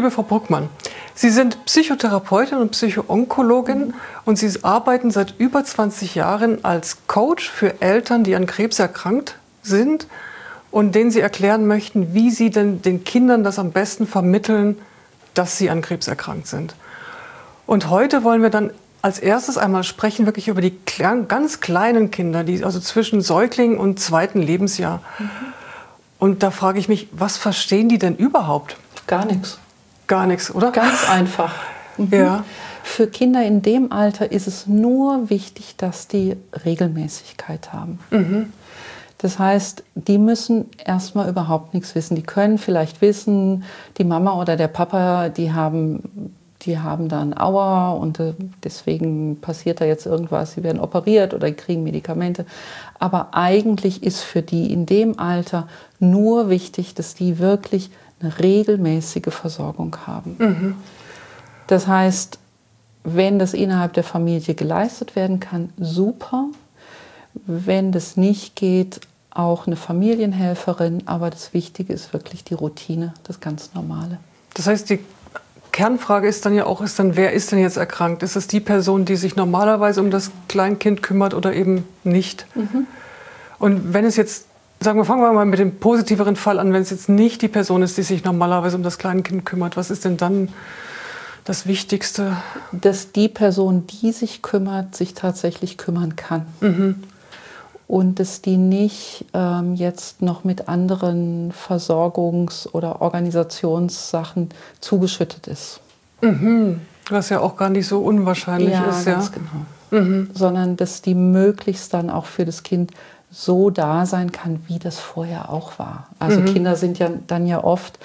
liebe Frau Bruckmann, Sie sind Psychotherapeutin und Psychoonkologin und Sie arbeiten seit über 20 Jahren als Coach für Eltern, die an Krebs erkrankt sind und denen Sie erklären möchten, wie Sie denn den Kindern das am besten vermitteln, dass sie an Krebs erkrankt sind. Und heute wollen wir dann als erstes einmal sprechen wirklich über die ganz kleinen Kinder, die also zwischen Säugling und zweiten Lebensjahr. Und da frage ich mich, was verstehen die denn überhaupt? Gar nichts. Gar nichts, oder? Ganz einfach. Ja. Für Kinder in dem Alter ist es nur wichtig, dass die Regelmäßigkeit haben. Das heißt, die müssen erstmal überhaupt nichts wissen. Die können vielleicht wissen, die Mama oder der Papa, die haben da einen Auer und deswegen passiert da jetzt irgendwas. Sie werden operiert oder kriegen Medikamente. Aber eigentlich ist für die in dem Alter nur wichtig, dass die wirklich eine regelmäßige Versorgung haben. Das heißt, wenn das innerhalb der Familie geleistet werden kann, super. Wenn das nicht geht, auch eine Familienhelferin. Aber das Wichtige ist wirklich die Routine, das ganz Normale. Das heißt, die Kernfrage ist dann ja auch, wer ist denn jetzt erkrankt? Ist es die Person, die sich normalerweise um das Kleinkind kümmert oder eben nicht? Und wenn es jetzt, fangen wir mal mit dem positiveren Fall an, wenn es jetzt nicht die Person ist, die sich normalerweise um das Kleinkind kümmert, was ist denn dann das Wichtigste? Dass die Person, die sich kümmert, sich tatsächlich kümmern kann. Und dass die nicht jetzt noch mit anderen Versorgungs- oder Organisationssachen zugeschüttet ist. Was ja auch gar nicht so unwahrscheinlich ist. Ganz genau. Sondern dass die möglichst dann auch für das Kind so da sein kann, wie das vorher auch war. Also Kinder sind ja dann ja oft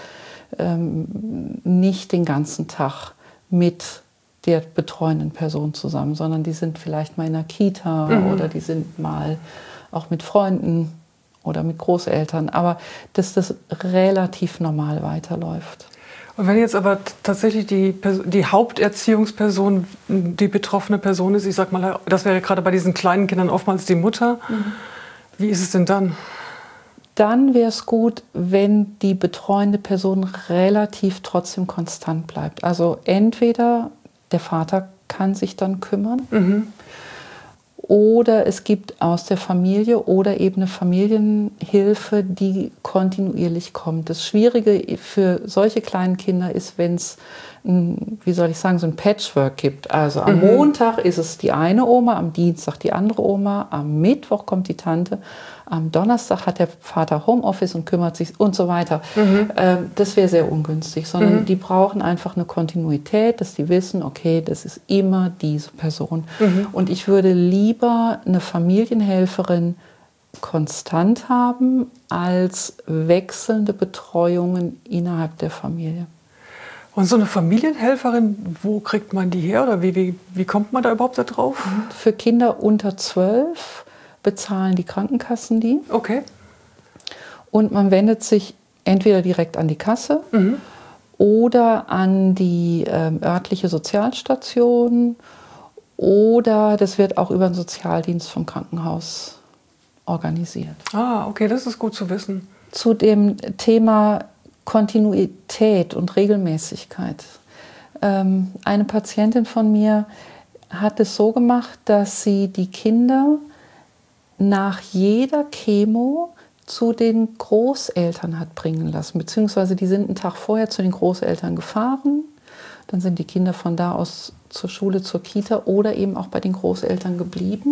nicht den ganzen Tag mit der betreuenden Person zusammen, sondern die sind vielleicht mal in der Kita oder die sind mal auch mit Freunden oder mit Großeltern, aber dass das relativ normal weiterläuft. Und wenn jetzt aber tatsächlich die Haupterziehungsperson die betroffene Person ist, ich sag mal, das wäre gerade bei diesen kleinen Kindern oftmals die Mutter, wie ist es denn dann? Dann wäre es gut, wenn die betreuende Person relativ trotzdem konstant bleibt. Also entweder der Vater kann sich dann kümmern oder es gibt aus der Familie oder eben eine Familienhilfe, die kontinuierlich kommt. Das Schwierige für solche kleinen Kinder ist, wenn es, wie soll ich sagen, so ein Patchwork gibt. Also am Montag ist es die eine Oma, am Dienstag die andere Oma, am Mittwoch kommt die Tante, am Donnerstag hat der Vater Homeoffice und kümmert sich und so weiter. Das wäre sehr ungünstig, sondern die brauchen einfach eine Kontinuität, dass die wissen, okay, das ist immer diese Person. Und ich würde lieber eine Familienhelferin konstant haben als wechselnde Betreuungen innerhalb der Familie. Und so eine Familienhelferin, wo kriegt man die her oder wie kommt man da überhaupt da drauf? Für Kinder unter 12 bezahlen die Krankenkassen die. Okay. Und man wendet sich entweder direkt an die Kasse oder an die örtliche Sozialstation oder das wird auch über den Sozialdienst vom Krankenhaus organisiert. Ah, okay, das ist gut zu wissen. Zu dem Thema Kontinuität und Regelmäßigkeit. Eine Patientin von mir hat es so gemacht, dass sie die Kinder nach jeder Chemo zu den Großeltern hat bringen lassen. Beziehungsweise die sind einen Tag vorher zu den Großeltern gefahren. Dann sind die Kinder von da aus zur Schule, zur Kita oder eben auch bei den Großeltern geblieben.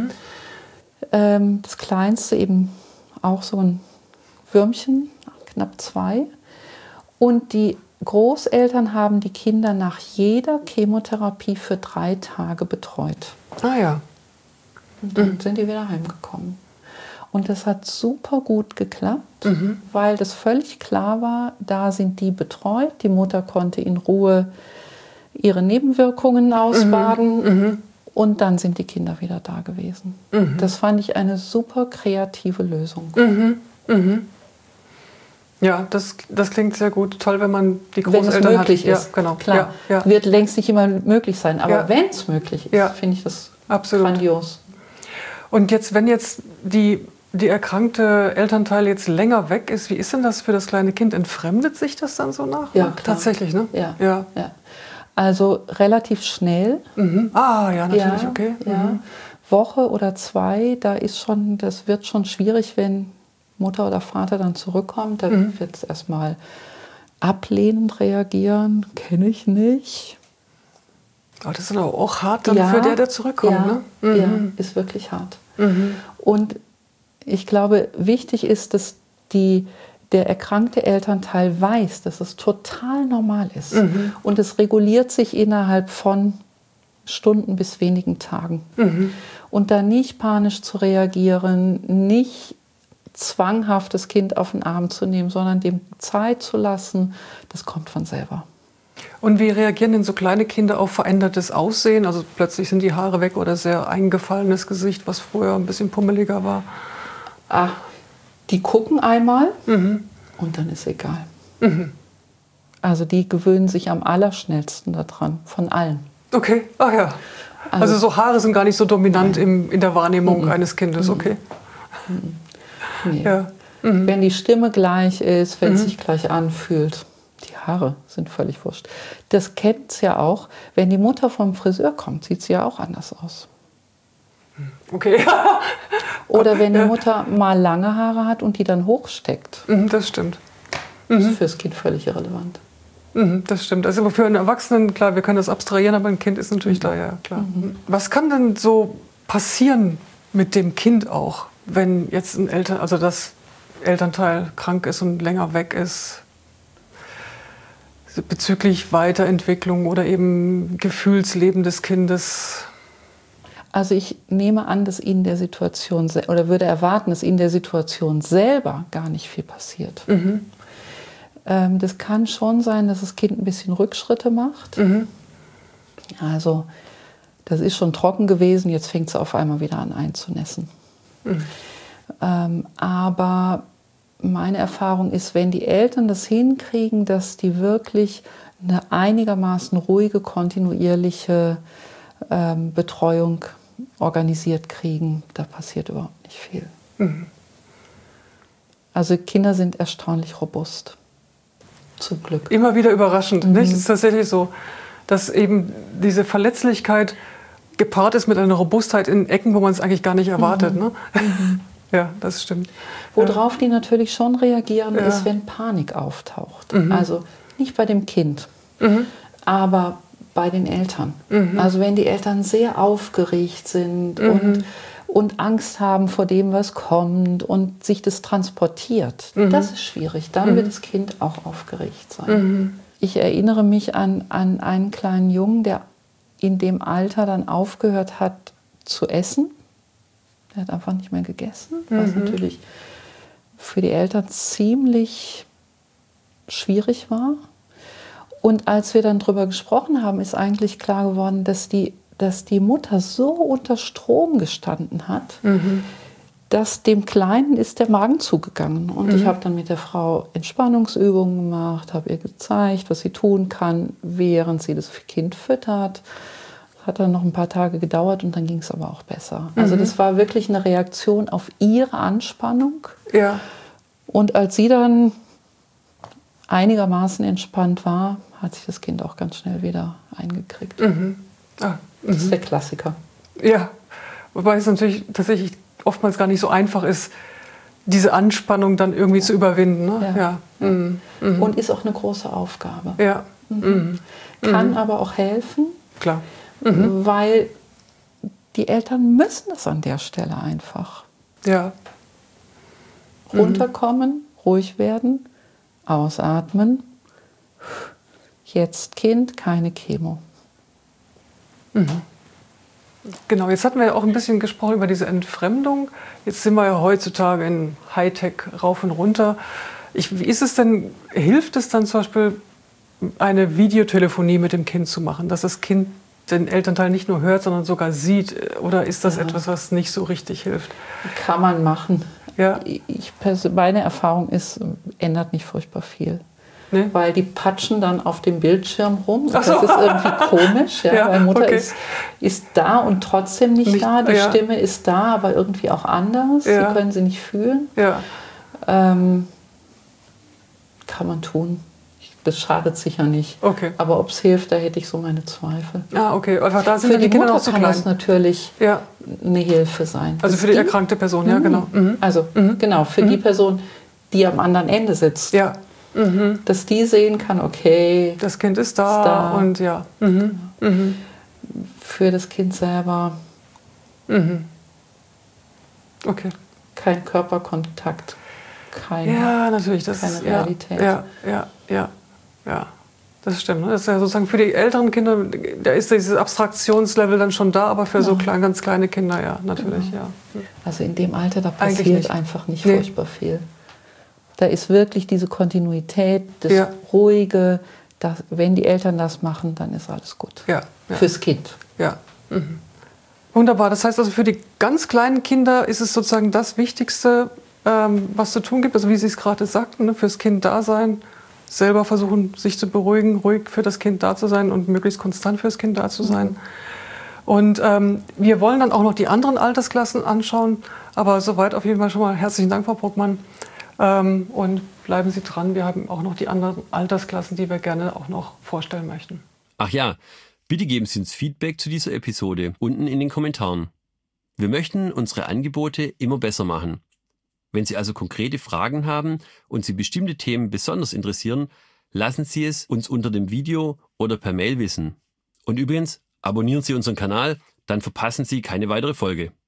Das Kleinste eben auch so ein Würmchen, knapp 2. Und die Großeltern haben die Kinder nach jeder Chemotherapie für 3 Tage betreut. Ah ja. Und dann sind die wieder heimgekommen. Und das hat super gut geklappt, weil das völlig klar war, da sind die betreut. Die Mutter konnte in Ruhe ihre Nebenwirkungen ausbaden und dann sind die Kinder wieder da gewesen. Das fand ich eine super kreative Lösung. Ja, das klingt sehr gut. Toll, wenn man die Großeltern Großeltern wenn es möglich hat. ist. Ja, genau. Klar, wird längst nicht immer möglich sein. Aber wenn es möglich ist, finde ich das absolut grandios. Und jetzt, wenn jetzt die die erkrankte Elternteil jetzt länger weg ist, wie ist denn das für das kleine Kind? Entfremdet sich das dann so nach? Ja, klar. Tatsächlich, ne? Ja. Also relativ schnell. Ah, ja, natürlich, okay. Ja. Woche oder 2, das wird schon schwierig, wenn Mutter oder Vater dann zurückkommt. Da wird es erstmal ablehnend reagieren, kenne ich nicht. Aber das ist aber auch hart dann für der zurückkommt, ne? Ja, ist wirklich hart. Und ich glaube, wichtig ist, dass der erkrankte Elternteil weiß, dass es total normal ist. Und es reguliert sich innerhalb von Stunden bis wenigen Tagen. Und da nicht panisch zu reagieren, nicht zwanghaft das Kind auf den Arm zu nehmen, sondern dem Zeit zu lassen, das kommt von selber. Und wie reagieren denn so kleine Kinder auf verändertes Aussehen? Also plötzlich sind die Haare weg oder sehr eingefallenes Gesicht, was früher ein bisschen pummeliger war. Die gucken einmal und dann ist egal. Also die gewöhnen sich am allerschnellsten daran, von allen. Okay, ach ja. Also so Haare sind gar nicht so dominant in der Wahrnehmung eines Kindes, okay. Nee. Ja. Wenn die Stimme gleich ist, wenn es sich gleich anfühlt, die Haare sind völlig wurscht. Das kennt es ja auch, wenn die Mutter vom Friseur kommt, sieht sie ja auch anders aus. Okay. Oder wenn die Mutter mal lange Haare hat und die dann hochsteckt. Das stimmt. Das ist fürs Kind völlig irrelevant. Das stimmt. Also für einen Erwachsenen, klar, wir können das abstrahieren, aber ein Kind ist natürlich da, ja klar. Was kann denn so passieren mit dem Kind auch, wenn jetzt das Elternteil krank ist und länger weg ist? Bezüglich Weiterentwicklung oder eben Gefühlsleben des Kindes? Also ich nehme an, dass Ihnen der Situation, oder würde erwarten, dass Ihnen der Situation selber gar nicht viel passiert. Das kann schon sein, dass das Kind ein bisschen Rückschritte macht. Also das ist schon trocken gewesen, jetzt fängt es auf einmal wieder an einzunässen. Aber meine Erfahrung ist, wenn die Eltern das hinkriegen, dass die wirklich eine einigermaßen ruhige, kontinuierliche Betreuung organisiert kriegen, da passiert überhaupt nicht viel. Also Kinder sind erstaunlich robust. Zum Glück. Immer wieder überraschend. Nicht? Es ist tatsächlich so, dass eben diese Verletzlichkeit gepaart ist mit einer Robustheit in Ecken, wo man es eigentlich gar nicht erwartet. Ne? Ja, das stimmt. Worauf die natürlich schon reagieren, ist, wenn Panik auftaucht. Also nicht bei dem Kind, aber bei den Eltern. Also wenn die Eltern sehr aufgeregt sind und Angst haben vor dem, was kommt und sich das transportiert, das ist schwierig. Dann wird das Kind auch aufgeregt sein. Ich erinnere mich an einen kleinen Jungen, der in dem Alter dann aufgehört hat zu essen. Er hat einfach nicht mehr gegessen, was natürlich für die Eltern ziemlich schwierig war. Und als wir dann darüber gesprochen haben, ist eigentlich klar geworden, dass die Mutter so unter Strom gestanden hat, dass dem Kleinen ist der Magen zugegangen. Und ich habe dann mit der Frau Entspannungsübungen gemacht, habe ihr gezeigt, was sie tun kann, während sie das Kind füttert. Hat dann noch ein paar Tage gedauert und dann ging es aber auch besser. Also das war wirklich eine Reaktion auf ihre Anspannung. Ja. Und als sie dann einigermaßen entspannt war, hat sich das Kind auch ganz schnell wieder eingekriegt. Das ist der Klassiker. Ja, wobei es natürlich tatsächlich oftmals gar nicht so einfach ist, diese Anspannung dann irgendwie zu überwinden. Ne? Ja. Und ist auch eine große Aufgabe. Ja. Kann aber auch helfen. Klar. Weil die Eltern müssen das an der Stelle einfach. Ja. Runterkommen, ruhig werden, ausatmen. Jetzt Kind, keine Chemo. Genau, jetzt hatten wir ja auch ein bisschen gesprochen über diese Entfremdung. Jetzt sind wir ja heutzutage in Hightech rauf und runter. Wie ist es denn, hilft es dann zum Beispiel, eine Videotelefonie mit dem Kind zu machen, dass das Kind den Elternteil nicht nur hört, sondern sogar sieht? Oder ist das etwas, was nicht so richtig hilft? Kann man machen. Ja. Meine Erfahrung ist, ändert nicht furchtbar viel. Nee. weil die patschen dann auf dem Bildschirm rum. Ach so. Das ist irgendwie komisch, ja, Ja, weil Mutter okay. ist da und trotzdem nicht da. Die ja. Stimme ist da, aber irgendwie auch anders. Ja. Sie können sie nicht fühlen. Ja. Kann man tun. Das schadet sicher nicht. Okay. Aber ob es hilft, da hätte ich so meine Zweifel. Okay. Einfach da sind Für die Kinder Mutter noch zu kann klein. das natürlich Ja. eine Hilfe sein. Also für die erkrankte Person, ja, genau. Mhm. Also genau, für die Person, die am anderen Ende sitzt. Ja. Dass die sehen kann, okay, Das Kind ist da, und ja. für das Kind selber Okay. kein Körperkontakt, keine natürlich. Das keine ist, Realität. Ja. Das stimmt. Das ist ja sozusagen für die älteren Kinder, da ist dieses Abstraktionslevel dann schon da, aber für so ganz kleine Kinder, ja, natürlich, ja. Also in dem Alter, da Eigentlich passiert nicht. einfach nicht Nee. furchtbar viel. Da ist wirklich diese Kontinuität, das Ja. Ruhige, wenn die Eltern das machen, dann ist alles gut. Ja. Fürs Kind. Ja. Wunderbar. Das heißt also, für die ganz kleinen Kinder ist es sozusagen das Wichtigste, was zu tun gibt. Also wie Sie es gerade sagten, ne? Fürs Kind da sein, selber versuchen, sich zu beruhigen, ruhig für das Kind da zu sein und möglichst konstant fürs Kind da zu sein. Und wir wollen dann auch noch die anderen Altersklassen anschauen. Aber soweit auf jeden Fall schon mal herzlichen Dank, Frau Bruckmann. Und bleiben Sie dran. Wir haben auch noch die anderen Altersklassen, die wir gerne auch noch vorstellen möchten. Ach ja, bitte geben Sie uns Feedback zu dieser Episode unten in den Kommentaren. Wir möchten unsere Angebote immer besser machen. Wenn Sie also konkrete Fragen haben und Sie bestimmte Themen besonders interessieren, lassen Sie es uns unter dem Video oder per Mail wissen. Und übrigens, abonnieren Sie unseren Kanal, dann verpassen Sie keine weitere Folge.